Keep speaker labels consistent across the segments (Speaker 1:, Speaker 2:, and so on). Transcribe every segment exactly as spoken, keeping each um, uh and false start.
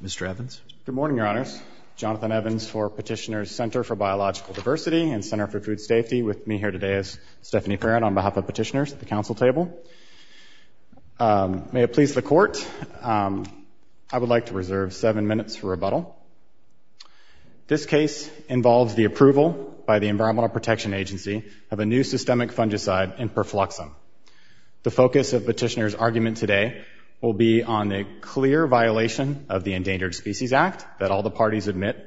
Speaker 1: Mister Evans.
Speaker 2: Good morning, Your Honors. Jonathan Evans for Petitioners Center for Biological Diversity and Center for Food Safety. With me here today is Stephanie Parent on behalf of petitioners at the council table. Um, may it please the Court, um, I would like to reserve seven minutes for rebuttal. This case involves the approval by the Environmental Protection Agency of a new systemic fungicide, Imperfluxim. The focus of petitioners' argument today will be on the clear violation of the Endangered Species Act that all the parties admit.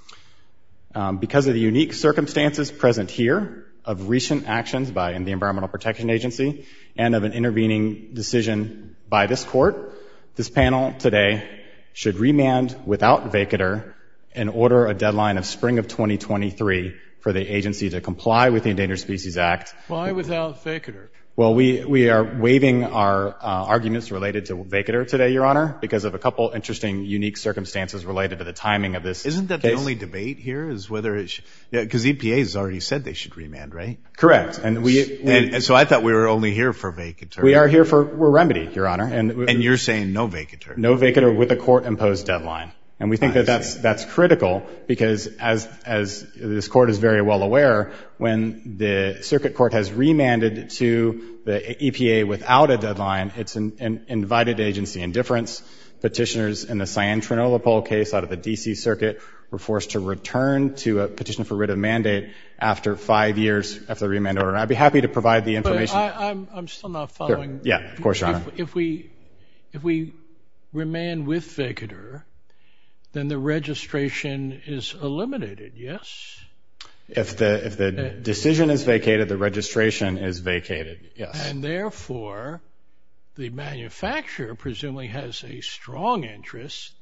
Speaker 2: Um, because of the unique circumstances present here of recent actions by the Environmental Protection Agency and of an intervening decision by this Court, this panel today should remand without vacatur and order a deadline of spring of twenty twenty-three for the agency to comply with the Endangered Species Act.
Speaker 3: Why without vacatur?
Speaker 2: Well, we, we are waiving our uh, arguments related to vacatur today, Your Honor, because of a couple interesting, unique circumstances related to the timing of this
Speaker 1: Isn't that
Speaker 2: case.
Speaker 1: the only debate here is whether it should, yeah, because E P A has already said they should remand, right?
Speaker 2: Correct. And we, we
Speaker 1: and, and so I thought we were only here for vacatur.
Speaker 2: We are here for we're remedy, Your Honor. And,
Speaker 1: and you're saying no vacatur.
Speaker 2: No vacatur with a court-imposed deadline. And we think
Speaker 1: I
Speaker 2: that that's, that's critical because as, as this Court is very well aware, when the Circuit Court has remanded to the E P A without a deadline, it's an, an invited agency indifference. Petitioners in the cyanotranilipol case out of the D C Circuit were forced to return to a petition for writ of mandate after five years after the remand order. And I'd be happy to provide the information.
Speaker 3: But I, I'm, I'm still not following.
Speaker 2: Sure. Yeah, of course, Your Honor.
Speaker 3: If, if we, if we remand with vacatur, then the registration is eliminated, yes?
Speaker 2: If the if the uh, decision is vacated, the registration is vacated, yes.
Speaker 3: And therefore, the manufacturer presumably has a strong interest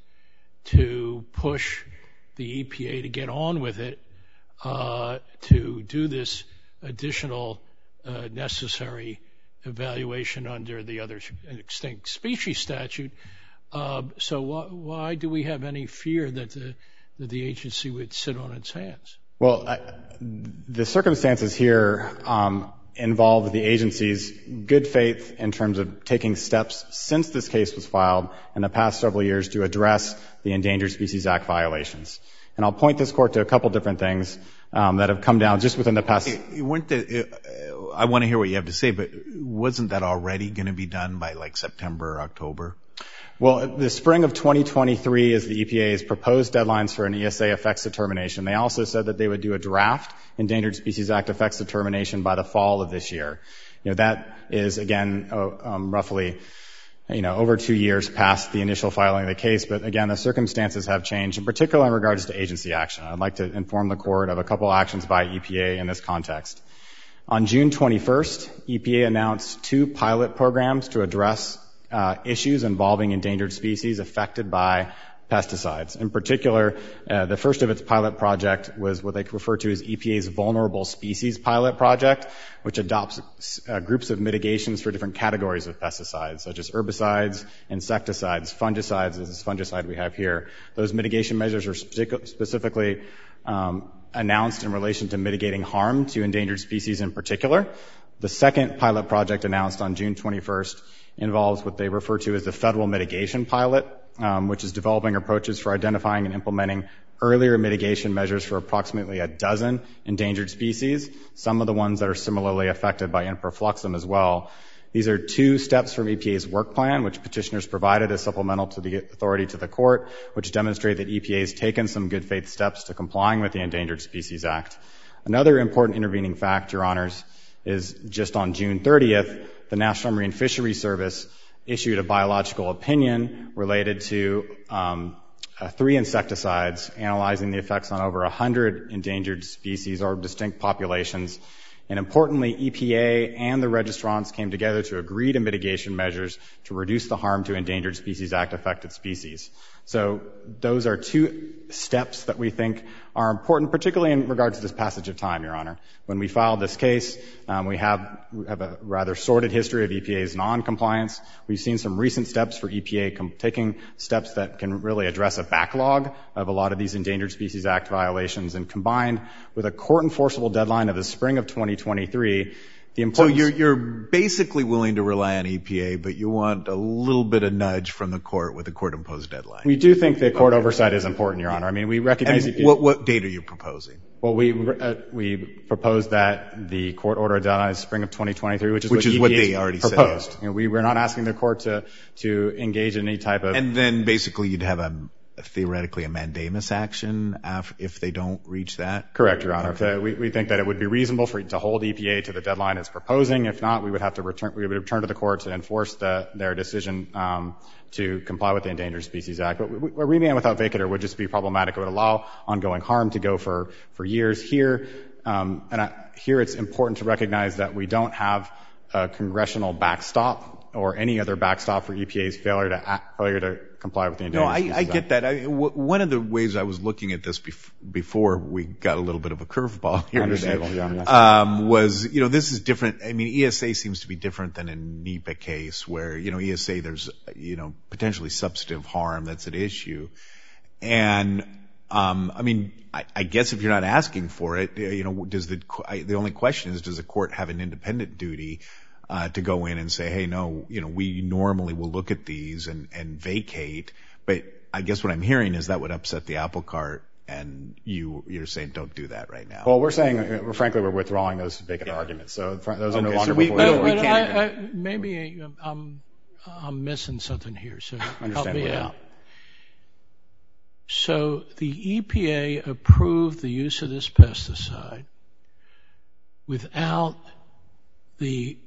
Speaker 3: to push the E P A to get on with it, uh, to do this additional uh, necessary evaluation under the other extinct species statute. Uh, so wh- why do we have any fear that the, that the agency would sit on its hands?
Speaker 2: Well, I, the circumstances here um, involve the agency's good faith in terms of taking steps since this case was filed in the past several years to address the Endangered Species Act violations. And I'll point this Court to a couple different things um, that have come down just within the past.
Speaker 1: It, weren't the, uh, I want to hear what you have to say, but wasn't that already going to be done by like September or October?
Speaker 2: Well, the spring of twenty twenty-three is the E P A's proposed deadlines for an E S A effects determination. They also said that they would do a draft Endangered Species Act effects determination by the fall of this year. You know, that is, again, uh, um, roughly, you know, over two years past the initial filing of the case. But again, the circumstances have changed, in particular in regards to agency action. I'd like to inform the Court of a couple actions by E P A in this context. On June twenty-first, E P A announced two pilot programs to address Uh, issues involving endangered species affected by pesticides. In particular, uh, the first of its pilot project was what they refer to as E P A's Vulnerable Species Pilot Project, which adopts uh, groups of mitigations for different categories of pesticides, such as herbicides, insecticides, fungicides, as this fungicide we have here. Those mitigation measures are spe- specifically um, announced in relation to mitigating harm to endangered species in particular. The second pilot project announced on June twenty-first involves what they refer to as the Federal Mitigation Pilot, um, which is developing approaches for identifying and implementing earlier mitigation measures for approximately a dozen endangered species, some of the ones that are similarly affected by Imperfluxim as well. These are two steps from E P A's work plan, which petitioners provided as supplemental to the authority to the Court, which demonstrate that E P A has taken some good faith steps to complying with the Endangered Species Act. Another important intervening fact, Your Honors, is just on June thirtieth, the National Marine Fisheries Service issued a biological opinion related to um, uh, three insecticides, analyzing the effects on over one hundred endangered species or distinct populations. And importantly, E P A and the registrants came together to agree to mitigation measures to reduce the harm to Endangered Species Act affected species. So those are two steps that we think are important, particularly in regards to this passage of time, Your Honor. When we filed this case, um, we have, we have a rather sordid history of E P A's non-compliance. We've seen some recent steps for E P A com- taking steps that can really address a backlog of a lot of these Endangered Species Act violations. And combined with a court-enforceable deadline of the spring of twenty twenty-three, The importance,
Speaker 1: so you're, you're basically willing to rely on E P A, but you want a little bit of nudge from the court with a court-imposed deadline.
Speaker 2: We do think that court okay. oversight is important, Your Honor. I mean, we recognize...
Speaker 1: And what, what date are you proposing?
Speaker 2: Well, we uh, we propose that the court order deadline is spring of twenty twenty-three, which is
Speaker 1: which
Speaker 2: what,
Speaker 1: is what they already
Speaker 2: proposed.
Speaker 1: said.
Speaker 2: You know, we we're not asking the court to to engage in any type of.
Speaker 1: And then basically you'd have a, a theoretically a mandamus action af- if they don't reach that.
Speaker 2: Correct, Your Honor.
Speaker 1: Okay.
Speaker 2: So we we think that it would be reasonable for to hold E P A to the deadline it's proposing. If not, we would have to return. We would return to the court to enforce the, their decision. Um, to comply with the Endangered Species Act. But a remand without vacatur would just be problematic. It would allow ongoing harm to go for, for years. Here, um, and I, here it's important to recognize that we don't have a congressional backstop or any other backstop for E P A's failure to act, failure to comply with the Endangered
Speaker 1: no, I,
Speaker 2: Species
Speaker 1: I
Speaker 2: Act.
Speaker 1: get that. I, w- one of the ways I was looking at this bef- before we got a little bit of a curveball here today,
Speaker 2: yeah, yes.
Speaker 1: um, was, you know, this is different. I mean, E S A seems to be different than a NEPA case where, you know, E S A, there's, you know, potentially substantive harm that's at issue. And, um, I mean, I, I guess if you're not asking for it, you know, does the, I, the only question is, does the court have an independent duty Uh, to go in and say, hey, no, you know, we normally will look at these and, and vacate. But I guess what I'm hearing is that would upset the apple cart, and you, you're saying don't do that right now.
Speaker 2: Well, we're saying, uh, frankly, we're withdrawing those vacant yeah. arguments. So those are
Speaker 1: okay,
Speaker 2: no longer
Speaker 1: so we,
Speaker 2: before
Speaker 1: we,
Speaker 2: the
Speaker 1: we
Speaker 3: but
Speaker 1: can't
Speaker 3: I,
Speaker 1: even...
Speaker 3: I, maybe I'm, I'm missing something here, so help me out. So the E P A approved the use of this pesticide without the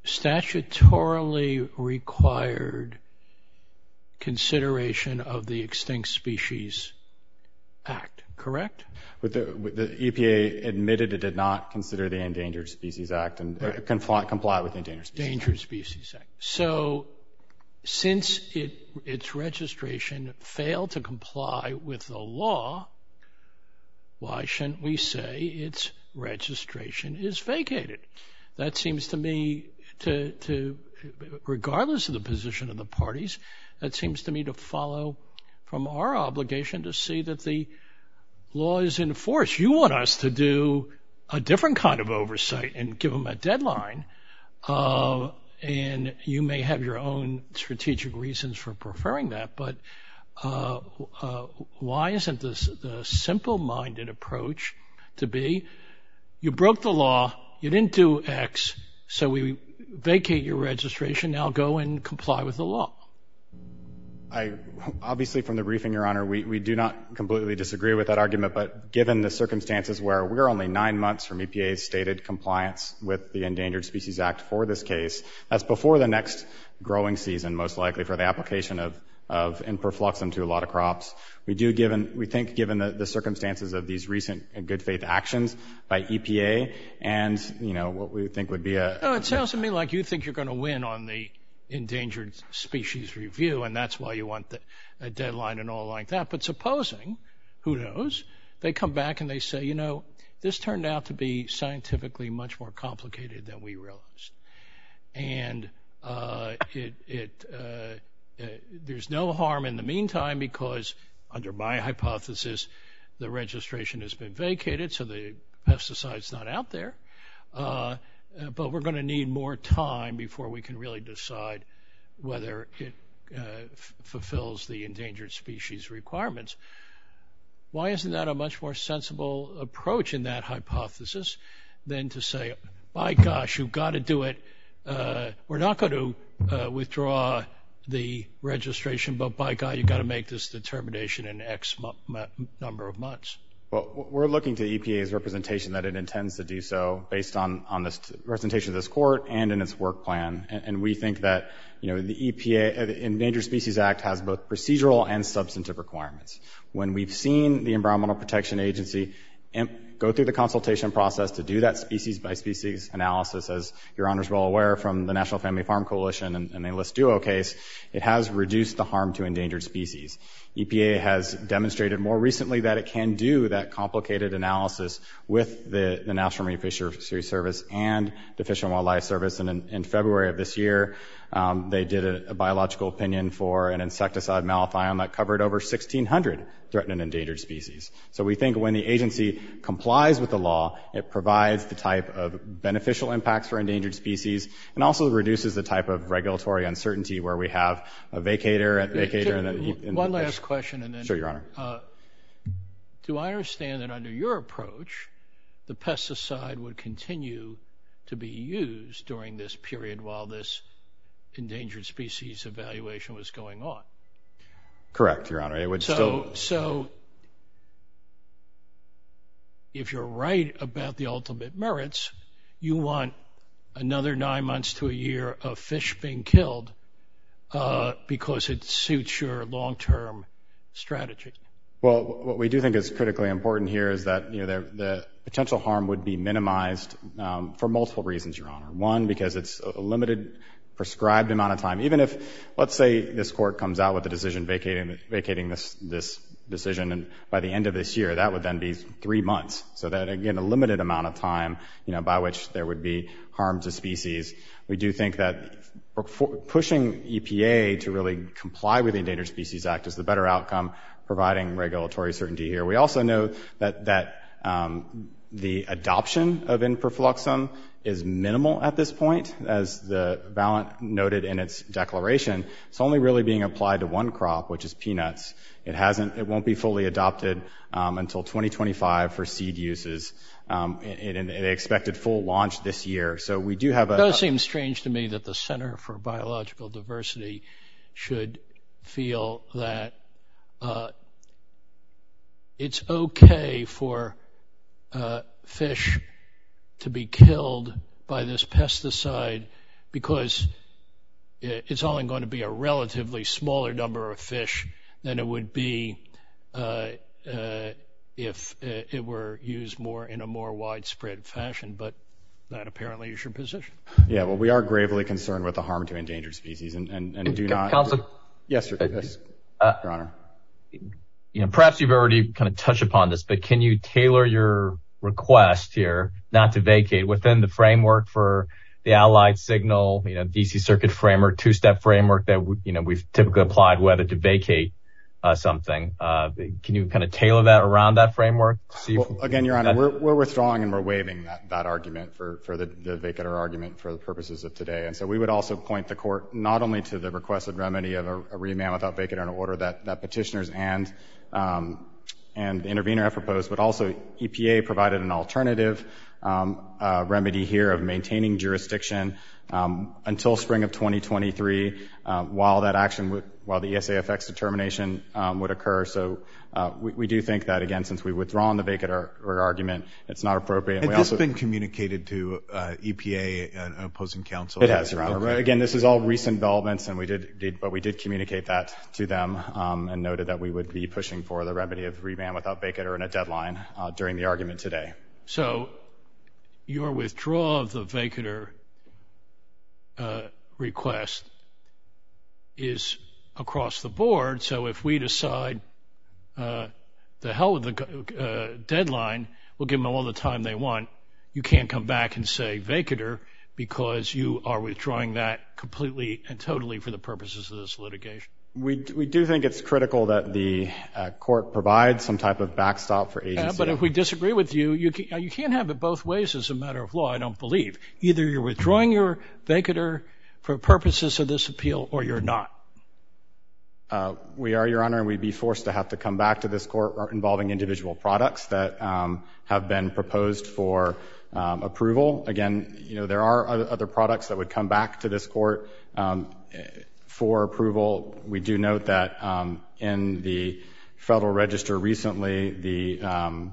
Speaker 3: statutorily required consideration of the Extinct Species Act, correct?
Speaker 2: With the, with the E P A admitted it did not consider the Endangered Species Act and right. uh, comply, comply with the Endangered Species
Speaker 3: Endangered
Speaker 2: Act.
Speaker 3: Species Act. So since it, its registration failed to comply with the law, why shouldn't we say its registration is vacated? That seems to me to, to, regardless of the position of the parties, that seems to me to follow from our obligation to see that the law is enforced. You want us to do a different kind of oversight and give them a deadline, uh, and you may have your own strategic reasons for preferring that, but uh, uh, why isn't this the simple-minded approach to be, you broke the law, you didn't do X, so we vacate your registration, now go and comply with the law?
Speaker 2: I, obviously from the briefing, Your Honor, we, we do not completely disagree with that argument, but given the circumstances where we're only nine months from E P A's stated compliance with the Endangered Species Act for this case, that's before the next growing season, most likely, for the application of, of Imperfluxum to a lot of crops. We do given, we think given the, the circumstances of these recent good faith actions by E P A and, you know, what we think would be a...
Speaker 3: No, it sounds to me like you think you're going to win on the Endangered Species Review, and that's why you want the, a deadline and all like that. But supposing, who knows, they come back and they say, you know, this turned out to be scientifically much more complicated than we realized. And uh, it, it, uh, uh, there's no harm in the meantime because, under my hypothesis, the registration has been vacated, so the pesticide's not out there. Uh, Uh, but we're going to need more time before we can really decide whether it uh, f- fulfills the endangered species requirements. Why isn't that a much more sensible approach in that hypothesis than to say, by gosh, you've got to do it. Uh, we're not going to uh, withdraw the registration, but by God, you've got to make this determination in X mu- mu- number of months.
Speaker 2: Well, we're looking to E P A's representation that it intends to do so based on, on this t- representation of this court and in its work plan. And, and we think that, you know, the E P A, uh, the Endangered Species Act has both procedural and substantive requirements. When we've seen the Environmental Protection Agency imp- go through the consultation process to do that species by species analysis, as Your Honor's well aware from the National Family Farm Coalition and, and the Enlist Duo case, it has reduced the harm to endangered species. E P A has demonstrated more recently that it can do that complicated analysis with the, the National Marine Fisheries Service and the Fish and Wildlife Service. And in, in February of this year, um, they did a, a biological opinion for an insecticide malathion that covered over sixteen hundred threatened and endangered species. So we think when the agency complies complies with the law. It provides the type of beneficial impacts for endangered species and also reduces the type of regulatory uncertainty where we have a vacator, vacator, and then... And
Speaker 3: One last question, and then...
Speaker 2: Sure, Your Honor.
Speaker 3: Uh, do I understand that under your approach, the pesticide would continue to be used during this period while this endangered species evaluation was going on?
Speaker 2: Correct, Your Honor. It would
Speaker 3: so,
Speaker 2: still...
Speaker 3: So, if you're right about the ultimate merits, you want another nine months to a year of fish being killed uh, because it suits your long-term strategy.
Speaker 2: Well, what we do think is critically important here is that, you know, the, the potential harm would be minimized um, for multiple reasons, Your Honor. One, because it's a limited prescribed amount of time. Even if, let's say, this court comes out with a decision vacating vacating this this decision, and by the end of this year, that would then be three months. So that, again, a limited amount of time, you know, by which there would be harm to species. We do think that pushing E P A to really comply with the Endangered Species Act is the better outcome, providing regulatory certainty here. We also know that that um, the adoption of Imperfluxum is minimal at this point, as the Valent noted in its declaration. It's only really being applied to one crop, which is peanuts. It hasn't. It won't be fully adopted um, until twenty twenty-five for seed uses. Um, and they expected full launch this year. So we do have a... It
Speaker 3: does seem strange to me that the Center for Biological Diversity should feel that uh, it's okay for uh, fish to be killed by this pesticide because it's only going to be a relatively smaller number of fish than it would be uh, uh, if uh, it were used more in a more widespread fashion. But that apparently is your position.
Speaker 2: Yeah, well, we are gravely concerned with the harm to endangered species, and, and, and do not...
Speaker 4: Counsel,
Speaker 2: yes, sir, yes,
Speaker 4: uh,
Speaker 2: Your Honor.
Speaker 4: You know, perhaps you've already kind of touched upon this, but can you tailor your request here not to vacate within the framework for the Allied Signal, you know, D C Circuit framework, two-step framework that, you know, we've typically applied whether to vacate uh, something. Uh, can you kind of tailor that around that framework? To see
Speaker 2: well, if, again, Your Honor, we're, we're withdrawing and we're waiving that, that argument for, for the, the vacator argument for the purposes of today. And so we would also point the court not only to the requested remedy of a, a remand without vacator in order that, that petitioners and um, and the intervener have proposed, but also E P A provided an alternative um, uh, remedy here of maintaining jurisdiction um, until spring of twenty twenty-three, uh, while that action would, while the E S A F X determination um, would occur. So uh, we, we do think that, again, since we've withdrawn the vacator argument, it's not appropriate.
Speaker 1: Has
Speaker 2: we
Speaker 1: this
Speaker 2: also,
Speaker 1: been communicated to uh, E P A and opposing counsel?
Speaker 2: It has, Your Honor.
Speaker 1: Okay.
Speaker 2: Again, this is all recent developments, and we did, did but we did communicate that to them um, and noted that we would be pushing for the remedy of remand without vacator and a deadline uh, during the argument today.
Speaker 3: So your withdrawal of the vacator uh, request is across the board. So if we decide uh, the hell with the uh, deadline, we'll give them all the time they want. You can't come back and say vacator because you are withdrawing that completely and totally for the purposes of this litigation.
Speaker 2: We we do think it's critical that the uh, court provide some type of backstop for agency.
Speaker 3: Yeah, but if we disagree with you, you, can, you can't have it both ways as a matter of law, I don't believe. Either you're withdrawing your vacator for purposes of this appeal or you're not.
Speaker 2: Uh, we are, Your Honor, and we'd be forced to have to come back to this court involving individual products that um, have been proposed for um, approval. Again, you know, there are other products that would come back to this court um, for approval. We do note that um, in the Federal Register recently, the um,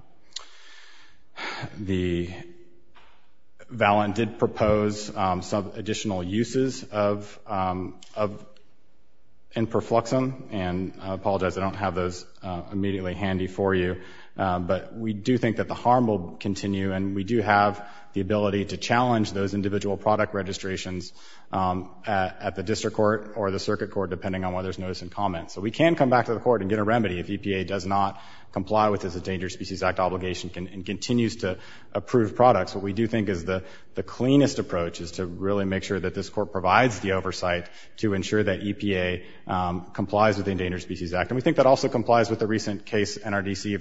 Speaker 2: the Valent did propose um, some additional uses of um, of Imperfluxum, and I apologize, I don't have those uh, immediately handy for you. Uh, but we do think that the harm will continue, and we do have the ability to challenge those individual product registrations um, at, at the district court or the circuit court, depending on whether there's notice and comment. So we can come back to the court and get a remedy if E P A does not comply with this Endangered Species Act obligation can, and continues to approve products. What we do think is the, the cleanest approach is to really make sure that this court provides the oversight to ensure that E P A um, complies with the Endangered Species Act. And we think that also complies with the recent case N R D C versus E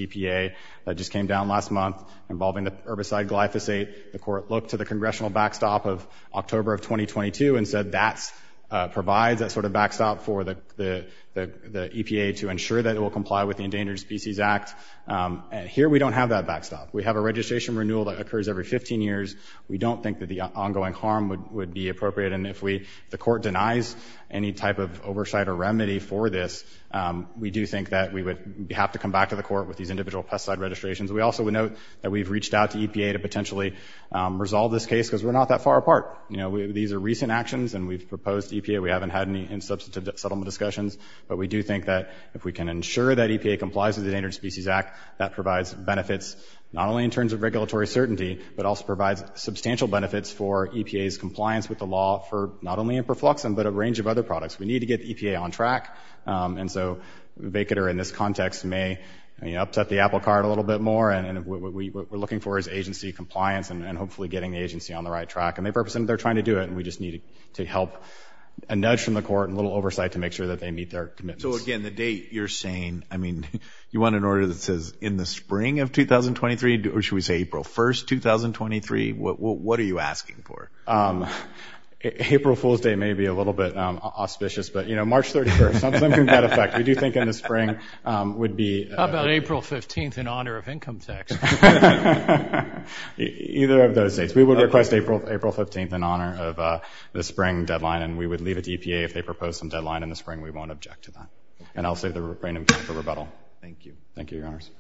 Speaker 2: P A that just came down last month involving the herbicide glyphosate. The court looked to the congressional backstop of October of twenty twenty-two and said that's Uh, provides that sort of backstop for the, the, the, the E P A to ensure that it will comply with the Endangered Species Act. Um, and here we don't have that backstop. We have a registration renewal that occurs every fifteen years. We don't think that the ongoing harm would, would be appropriate. And if we, if the court denies any type of oversight or remedy for this, um, we do think that we would have to come back to the court with these individual pesticide registrations. We also would note that we've reached out to E P A to potentially um, resolve this case because we're not that far apart. You know, we, these are recent actions, and we've proposed to E P A. We haven't had any in substantive settlement discussions, but we do think that if we can ensure that E P A complies with the Endangered Species Act, that provides benefits not only in terms of regulatory certainty, but also provides substantial benefits for E P A's compliance with the law for not only imperfluxin, but a range of other products. We need to get the E P A on track, um, and so vacatur in this context may you know, upset the apple cart a little bit more, and, and what, we, what we're looking for is agency compliance and, and hopefully getting the agency on the right track. And they've represented they're trying to do it, and we just need to help a nudge from the court and a little oversight to make sure that they meet their commitments.
Speaker 1: So again, the date you're saying, I mean, you want an order that says in the spring of two thousand twenty-three, or should we say April first, two thousand twenty-three? What, what, what are you asking for?
Speaker 2: Um, April Fool's Day may be a little bit um, auspicious, but, you know, March thirty-first, something to that effect. We do think in the spring um, would be... Uh,
Speaker 3: How about April fifteenth in honor of income tax?
Speaker 2: Either of those dates. We would okay. request April April fifteenth in honor of uh, the spring deadline, and we would leave it to E P A. If they propose some deadline in the spring, we won't object to that. Okay. And I'll save the remaining time for rebuttal.
Speaker 1: Thank you.
Speaker 2: Thank you, Your Honors.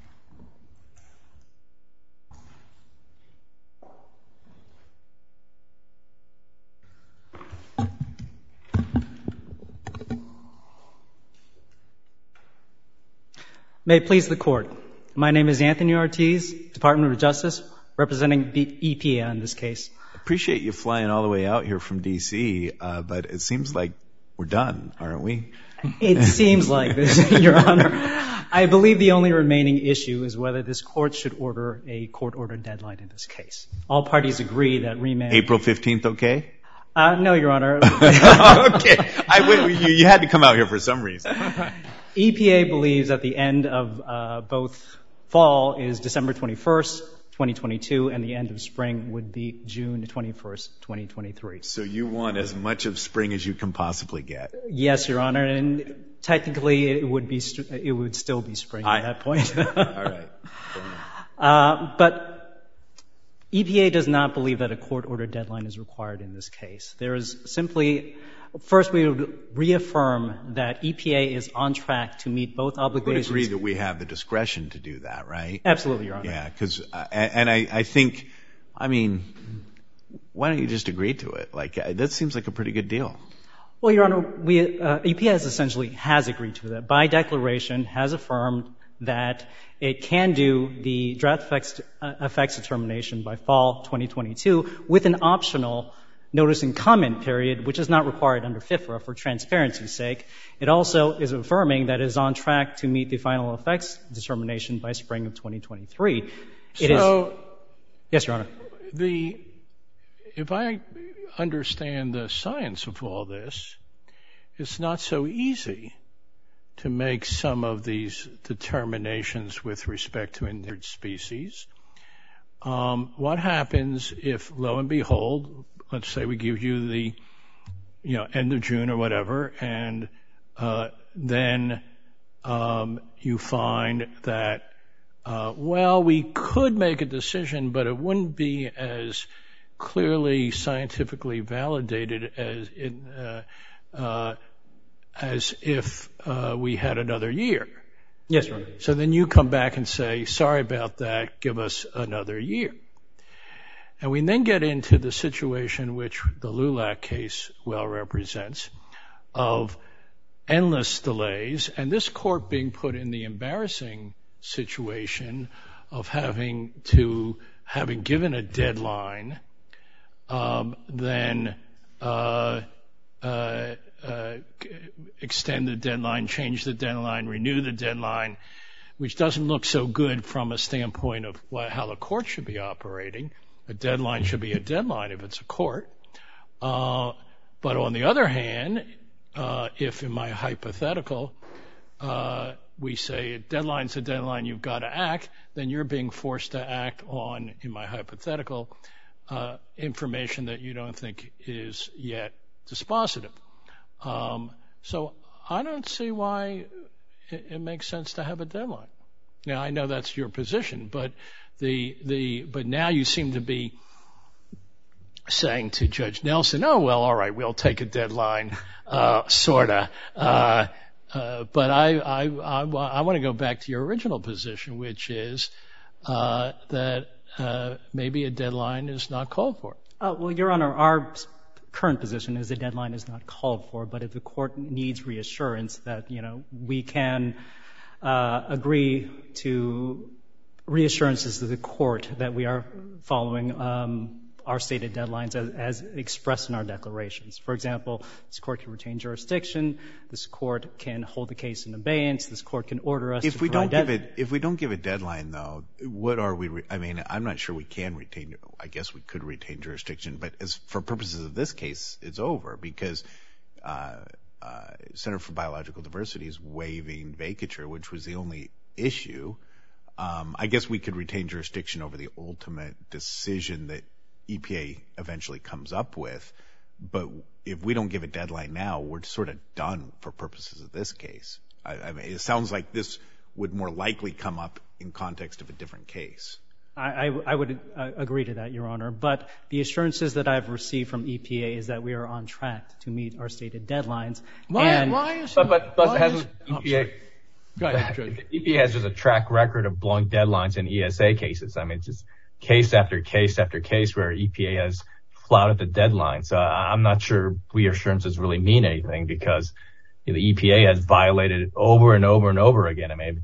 Speaker 5: May it please the Court. My name is Anthony Ortiz, Department of Justice, representing the E P A in this case.
Speaker 1: Appreciate you flying all the way out here from D C, uh, but it seems like we're done, aren't we?
Speaker 5: It seems like this, Your Honor. I believe the only remaining issue is whether this Court should order a court-ordered deadline in this case. All parties agree that remand...
Speaker 1: April fifteenth, okay?
Speaker 5: Uh, no, Your Honor.
Speaker 1: Okay. I, wait, you, you had to come out here for some reason.
Speaker 5: E P A believes at the end of uh, both fall is December twenty-first, twenty twenty-two, and the end of spring would be June twenty-first, twenty twenty-three.
Speaker 1: So you want as much of spring as you can possibly get?
Speaker 5: Yes, Your Honor, and technically it would be it would still be spring I, at that point.
Speaker 1: All right.
Speaker 5: uh, but E P A does not believe that a court-ordered deadline is required in this case. There is simply... First, we would reaffirm that E P A is on track to meet both obligations.
Speaker 1: I would agree that we have the discretion to do that, right?
Speaker 5: Absolutely, Your Honor.
Speaker 1: Yeah, because, uh, and I, I think, I mean, why don't you just agree to it? Like, uh, that seems like a pretty good deal.
Speaker 5: Well, Your Honor, we, uh, E P A has essentially has agreed to that. By declaration, has affirmed that it can do the draft effects, uh, effects determination by fall twenty twenty-two with an optional notice and comment period, which is not required under FIFRA for transparency's sake. It also is affirming that it is on track to meet the final effects determination by spring of twenty twenty-three. It
Speaker 3: so,
Speaker 5: is, yes, Your Honor.
Speaker 3: The, if I understand the science of all this, it's not so easy to make some of these determinations with respect to endangered species. Um, what happens if, lo and behold, let's say we give you the, you know, end of June or whatever, and uh, then um, you find that, uh, well, we could make a decision, but it wouldn't be as clearly scientifically validated as in, uh, uh, as if uh, we had another year.
Speaker 5: Yes, Your Honor.
Speaker 3: So then you come back and say, sorry about that, give us another year. And we then get into the situation which the LULAC case well represents of endless delays, and this court being put in the embarrassing situation of having to, having given a deadline, um, then uh, uh, uh, extend the deadline, change the deadline, renew the deadline, which doesn't look so good from a standpoint of what, how the court should be operating. A deadline should be a deadline if it's a court. Uh, but on the other hand, uh, if in my hypothetical, uh, we say a deadline's a deadline, you've got to act, then you're being forced to act on, in my hypothetical, uh, information that you don't think is yet dispositive. Um, so I don't see why it, it makes sense to have a deadline. Now, I know that's your position, but the the but now you seem to be saying to Judge Nelson, oh, well, all right, we'll take a deadline, uh, sort of. Uh, uh, but I, I, I, I want to go back to your original position, which is uh, that uh, maybe a deadline is not called for.
Speaker 5: Uh, well, Your Honor, our current position is a deadline is not called for, but if the court needs reassurance that, you know, we can uh, agree to reassurances to the court that we are following um, our stated deadlines as, as expressed in our declarations. For example, this court can retain jurisdiction. This court can hold the case in abeyance. This court can order us
Speaker 1: if
Speaker 5: to
Speaker 1: we don't
Speaker 5: provide
Speaker 1: give it. If we don't give a deadline, though, what are we? Re- I mean, I'm not sure we can retain. I guess we could retain jurisdiction, but as for purposes of this case, it's over because uh, uh, Center for Biological Diversity is waiving vacature, which was the only issue. Um, I guess we could retain jurisdiction over the ultimate decision that E P A eventually comes up with, but if we don't give a deadline now, we're sort of done for purposes of this case. I, I mean, it sounds like this would more likely come up in context of a different case.
Speaker 5: I, I, I would uh, agree to that, Your Honor, but the assurances that I've received from E P A is that we are on track to meet our stated deadlines.
Speaker 3: Why,
Speaker 5: and
Speaker 3: why is
Speaker 4: But, but, but
Speaker 3: why
Speaker 4: hasn't
Speaker 3: is,
Speaker 4: E P A...
Speaker 3: Oh, Go ahead, Judge.
Speaker 4: E P A has just a track record of blowing deadlines in E S A cases. I mean, it's just case after case after case where E P A has flouted the deadline. So I'm not sure reassurances really mean anything because you know, the E P A has violated it over and over and over again. I mean,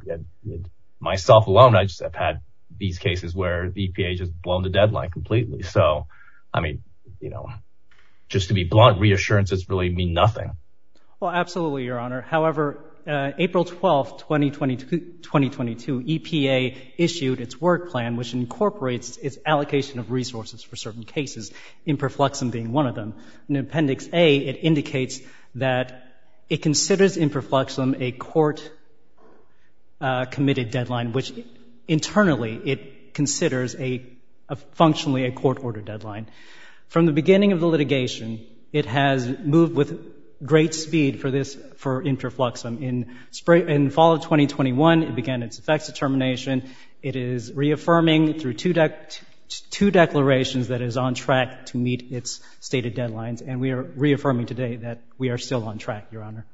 Speaker 4: myself alone, I just have had these cases where the E P A just blown the deadline completely. So, I mean, you know, just to be blunt, reassurances really mean nothing.
Speaker 5: Well, absolutely, Your Honor. However, uh, April twelfth, twenty twenty-two, E P A issued its work plan, which incorporates its allocation of resources for certain cases, imperfluxum being one of them. In Appendix A, it indicates that it considers imperfluxum a court-committed uh, deadline, which internally it considers a, a functionally a court-ordered deadline. From the beginning of the litigation, it has moved with great speed for this, for inflixum. In spring, in fall of twenty twenty-one, it began its effects determination. It is reaffirming through two, dec- two declarations that it is on track to meet its stated deadlines, and we are reaffirming today that we are still on track, Your Honor.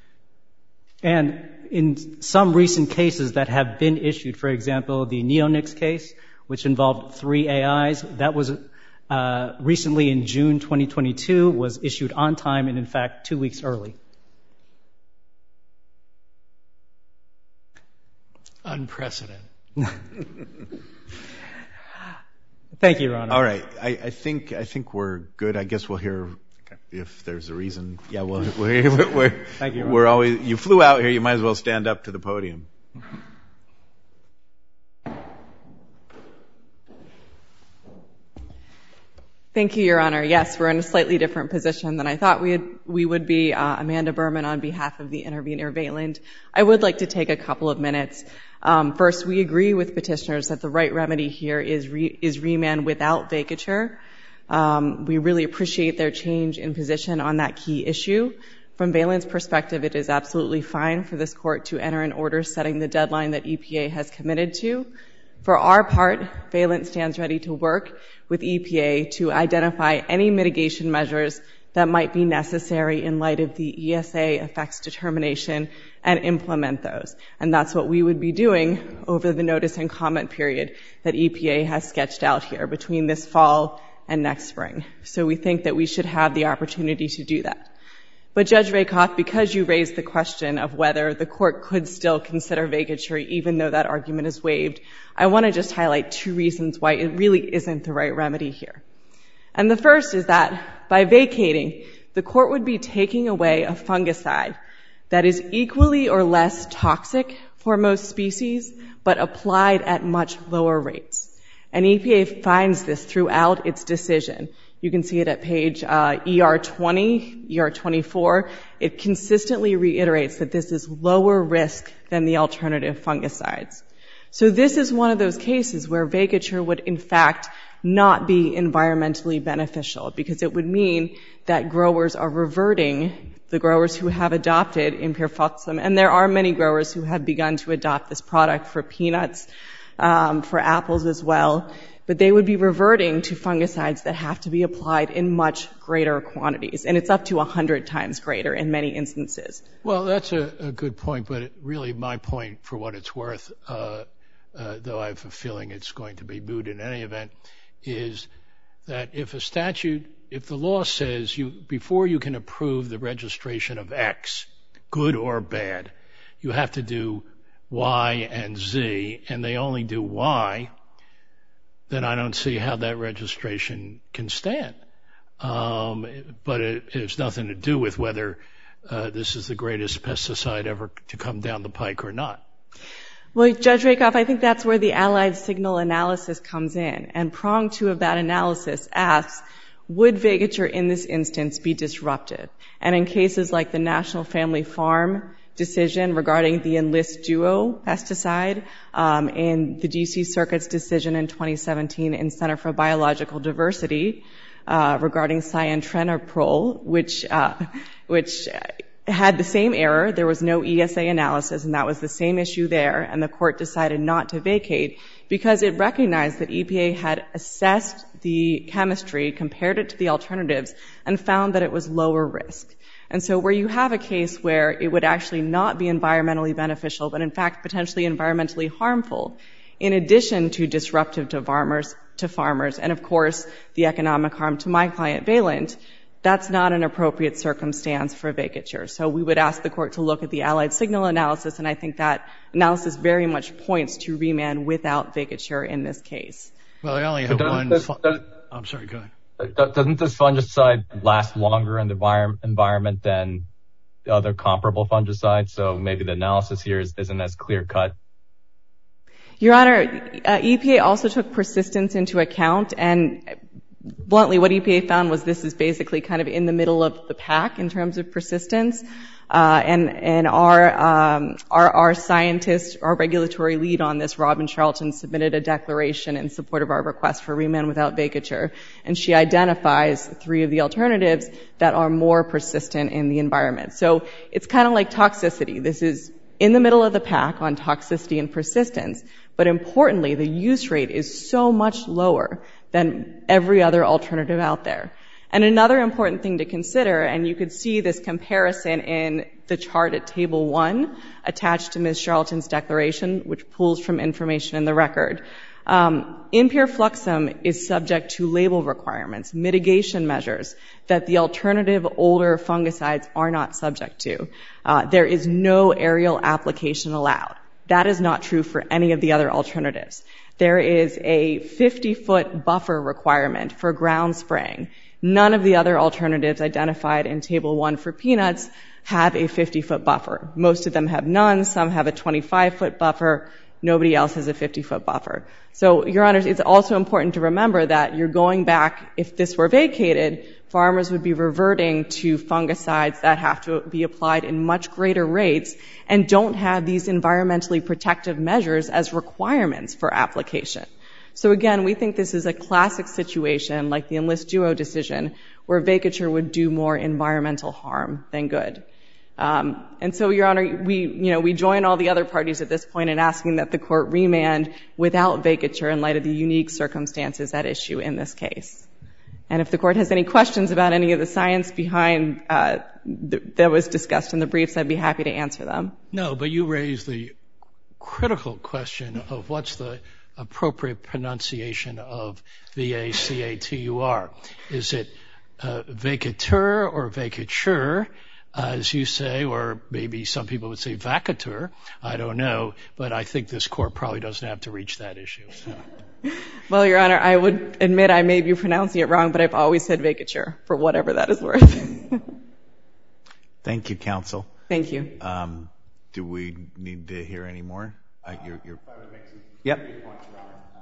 Speaker 5: And in some recent cases that have been issued, for example, the Neonix case, which involved three A Is, that was Uh, recently in June twenty twenty-two, was issued on time and, in fact, two weeks early.
Speaker 3: Unprecedented.
Speaker 5: Thank you, Your Honor.
Speaker 1: All right. I, I think I think we're good. I guess we'll hear if there's a reason. Yeah, well, we're, we're,
Speaker 5: Thank you, Your
Speaker 1: we're
Speaker 5: Honor.
Speaker 1: always. You flew out here. You might as well stand up to the podium.
Speaker 6: Thank you, Your Honor. Yes, we're in a slightly different position than I thought we would, we would be. Uh, Amanda Berman on behalf of the intervener, Valand. I would like to take a couple of minutes. Um, first, we agree with petitioners that the right remedy here is re- is remand without vacature. Um, we really appreciate their change in position on that key issue. From Valand's perspective, it is absolutely fine for this court to enter an order setting the deadline that E P A has committed to. For our part, Valand stands ready to work with E P A to identify any mitigation measures that might be necessary in light of the E S A effects determination and implement those. And that's what we would be doing over the notice and comment period that E P A has sketched out here between this fall and next spring. So we think that we should have the opportunity to do that. But Judge Rakoff, because you raised the question of whether the court could still consider vacature even though that argument is waived, I want to just highlight two reasons why it really isn't the right remedy here. And the first is that by vacating, the court would be taking away a fungicide that is equally or less toxic for most species, but applied at much lower rates. And E P A finds this throughout its decision. You can see it at page uh, E R twenty, E R twenty-four. It consistently reiterates that this is lower risk than the alternative fungicides. So this is one of those cases where vacatur would, in fact, not be environmentally beneficial, because it would mean that growers are reverting, the growers who have adopted imperfluxum, and there are many growers who have begun to adopt this product for peanuts, um, for apples as well, but they would be reverting to fungicides that have to be applied in much greater quantities, and it's up to one hundred times greater in many instances.
Speaker 3: Well, that's a, a good point, but it, really my point, for what it's worth, uh, uh, though I have a feeling it's going to be moot in any event, is that if a statute, if the law says you, before you can approve the registration of X, good or bad, you have to do Y and Z, and they only do Y, then I don't see how that registration can stand. Um, but it, it has nothing to do with whether uh, this is the greatest pesticide ever to come down the pike or not.
Speaker 6: Well, Judge Rakoff, I think that's where the allied signal analysis comes in. And prong two of that analysis asks, would vacatur in this instance be disruptive? And in cases like the National Family Farm decision regarding the Enlist Duo pesticide, um, and the D C Circuit's decision in twenty seventeen in Center for Biological Diversity uh, regarding cyantrenaprole, which uh, which had the same error. There was no E S A analysis, and that was the same issue there, and the court decided not to vacate because it recognized that E P A had assessed the chemistry, compared it to the alternatives, and found that it was lower risk. And so where you have a case where it would actually not be environmentally beneficial, but in fact potentially environmentally harmful, in addition to disruptive to farmers, to farmers, and of course the economic harm to my client Valent, that's not an appropriate circumstance for vacatur. So we would ask the court to look at the allied signal analysis, and I think that analysis very much points to remand without vacatur in this case.
Speaker 3: Well, I only have one.
Speaker 4: Does, does,
Speaker 3: I'm sorry, go ahead.
Speaker 4: Doesn't this fungicide last longer in the envir- environment than the other comparable fungicides? So maybe the analysis here is, isn't as clear cut.
Speaker 6: Your Honor, uh, E P A also took persistence into account, and bluntly, what E P A found was this is basically kind of in the middle of the pack in terms of persistence. Uh, and, and our, um, our, our scientist, our regulatory lead on this, Robin Charlton, submitted a declaration in support of our request for remand without vacatur. And she identifies three of the alternatives that are more persistent in the environment. So it's kind of like toxicity. This is in the middle of the pack on toxicity and persistence. But importantly, the use rate is so much lower than every other alternative out there. And another important thing to consider, and you could see this comparison in the chart at table one attached to Miz Charlton's declaration, which pulls from information in the record. Um, imperfluxum is subject to label requirements, mitigation measures that the alternative older fungicides are not subject to. Uh, there is no aerial application allowed. That is not true for any of the other alternatives. There is a fifty-foot buffer requirement for ground spraying. None of the other alternatives identified in Table one for peanuts have a fifty-foot buffer. Most of them have none. Some have a twenty-five-foot buffer. Nobody else has a fifty-foot buffer. So, Your Honors, it's also important to remember that you're going back, if this were vacated, farmers would be reverting to fungicides that have to be applied in much greater rates and don't have these environmentally protective measures as requirements for application. So again, we think this is a classic situation like the Enlist Duo decision where vacatur would do more environmental harm than good. Um, and so, Your Honor, we, you know, we join all the other parties at this point in asking that the court remand without vacatur in light of the unique circumstances at issue in this case. And if the court has any questions about any of the science behind uh, th- that was discussed in the briefs, I'd be happy to answer them.
Speaker 3: No, but you raised the critical question of what's the appropriate pronunciation of V A C A T U R. Is it uh, vacatur or vacature, as you say, or maybe some people would say vacatur? I don't know, but I think this court probably doesn't have to reach that issue. So.
Speaker 6: Well, Your Honor, I would admit I may be pronouncing it wrong, but I've always said vacature, for whatever that is worth.
Speaker 1: Thank you, counsel.
Speaker 6: Thank you.
Speaker 1: Um, do we need to hear any more? Uh, you're, you're...
Speaker 2: If I would make some
Speaker 1: Yep.
Speaker 2: brief points, Robert. Um,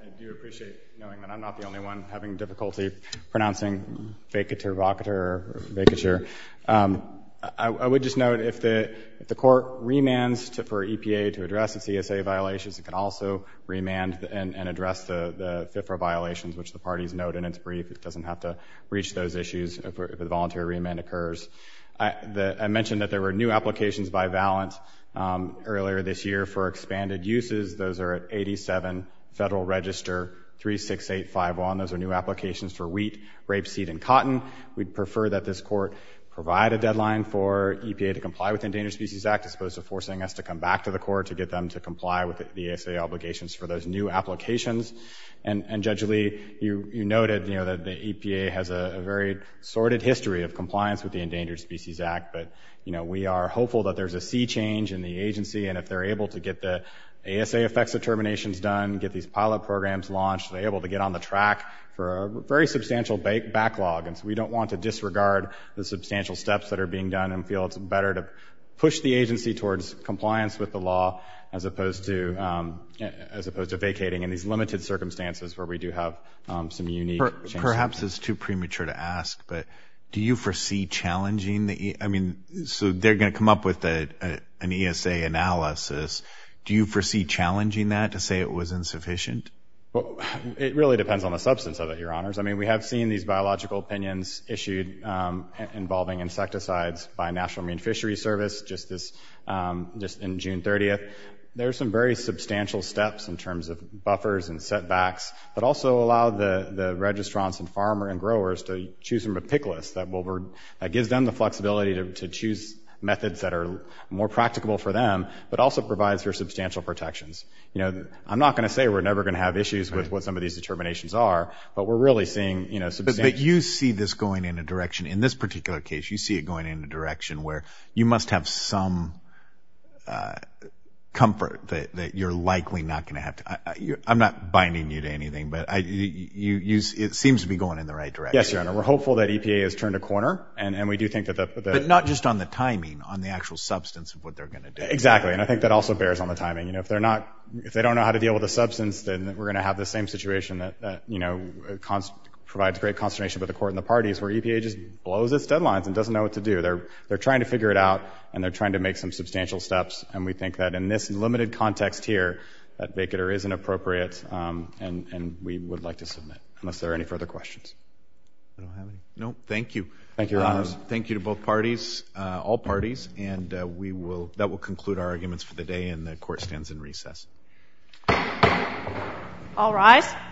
Speaker 2: I do appreciate knowing that I'm not the only one having difficulty pronouncing vacatur, vacatur, or vacature. Um, I, I would just note if the if the court remands to, for E P A to address its E S A violations, it can also remand and, and address the, the FIFRA violations, which the parties note in its brief. It doesn't have to reach those issues if, if a voluntary remand occurs. I, the, I mentioned that there were new applications by Valent um, earlier this year for expanded uses. Those are at eighty-seven Federal Register three six eight five one. Those are new applications for wheat, rapeseed, and cotton. We'd prefer that this court provide a deadline for E P A to comply with the Endangered Species Act as opposed to forcing us to come back to the court to get them to comply with the E S A obligations for those new applications. And, and Judge Lee, you, you noted, you know, that the E P A has a, a very sordid history of compliance with the Endangered Species Act, but, you know, we are hopeful that there's a sea change in the agency, and if they're able to get the A S A effects determinations done, get these pilot programs launched, they're able to get on the track for a very substantial ba- backlog. And so we don't want to disregard the substantial steps that are being done and feel it's better to push the agency towards compliance with the law as opposed to um, as opposed to vacating in these limited circumstances where we do have um, some unique
Speaker 1: per,
Speaker 2: changes.
Speaker 1: Perhaps it's too premature to ask, but do you foresee challenging the e- I mean, so they're going to come up with a, a, an E S A analysis. Do you foresee challenging that to say it was insufficient?
Speaker 2: Well, it really depends on the substance of it, Your Honors. I mean, we have seen these biological opinions issued um, involving insecticides by National Marine Fisheries Service just this, um, just in June thirtieth. There are some very substantial steps in terms of buffers and setbacks that also allow the, the registrants and farmer and growers to choose from a pick list that will that gives them the flexibility to, to choose methods that are more practicable for them, but also provides for substantial protections. You know, I'm not going to say we're never going to have issues with right. what some of these determinations are, but we're really seeing, you know, substantial.
Speaker 1: But, but you see this going in a direction, in this particular case, you see it going in a direction where you must have some uh, comfort that, that you're likely not going to have to. I, I, you're, I'm not binding you to anything, but I, you, you, it seems to be going in the right direction.
Speaker 2: Yes, Your Honor. We're hopeful that E P A has turned a corner, and, and we do think that the, the.
Speaker 1: But not just on the timing, on the actual substance of what they're going to do.
Speaker 2: Exactly, and I think that also bears on the timing. You know, if they're not, if they don't know how to deal with the substance, then we're going to have the same situation that, that you know, const- provides great consternation with the court and the parties, where E P A just blows its deadlines and doesn't know what to do. They're they're trying to figure it out, and they're trying to make some substantial steps. And we think that in this limited context here, that vacatur is inappropriate, um, and and we would like to submit, unless there are any further questions.
Speaker 1: I don't have any. No, thank you.
Speaker 2: Thank you, Your Honors.
Speaker 1: Uh, thank you to both parties, uh, all parties, and uh, we will that will conclude our arguments for the day, and the court stands in recess.
Speaker 7: All rise.